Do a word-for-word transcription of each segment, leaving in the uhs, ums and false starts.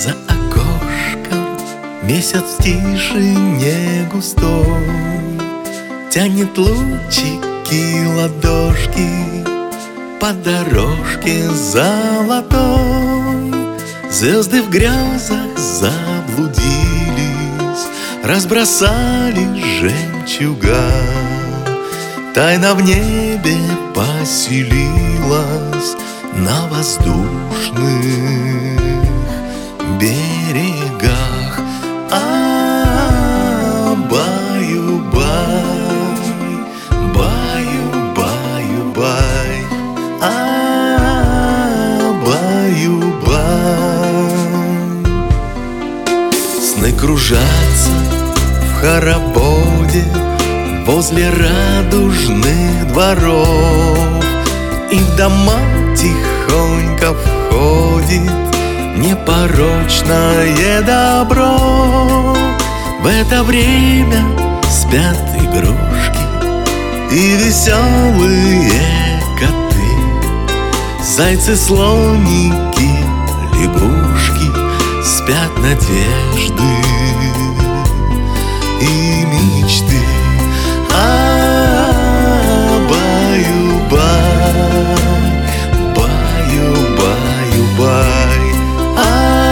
За окошком месяц в тишине густой тянет лучики ладошки по дорожке золотой. Звезды в грезах заблудились, разбросали жемчуга. Тайна в небе поселилась на воздушных берегах. А, баю-бай, баю-баю-бай, а, баю-бай. Сны кружатся в хороводе возле радужных дворов, и в дома тихонько входит непорочное добро. В это время спят игрушки и веселые коты, зайцы, слоники, лягушки, спят надежды и мечты. А, баю-бай, баю-баю-бай, а,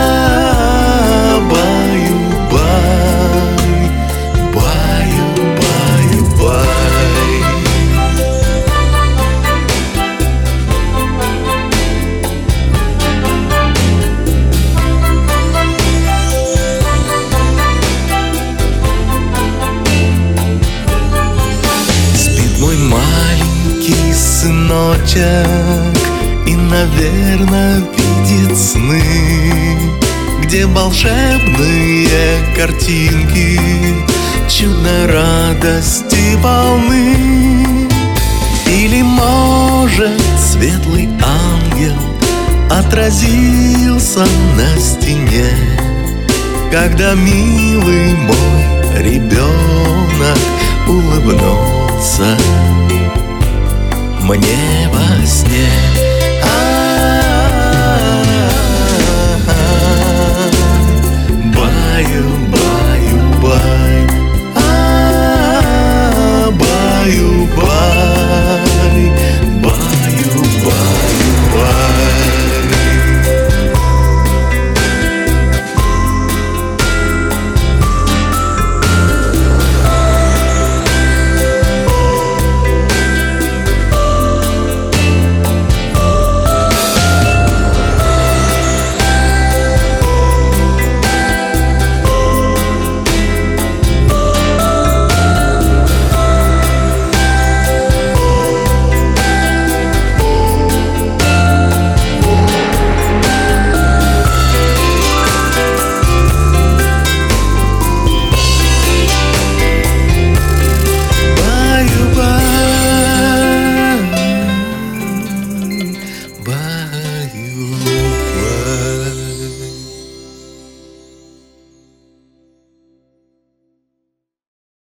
баю-бай, баю-баю-бай. Мой маленький сыночек и, наверное, видит сны, где волшебные картинки чудной радости полны. Или, может, светлый ангел отразился на стене, когда милый мой ребенок улыбнулся мне во сне.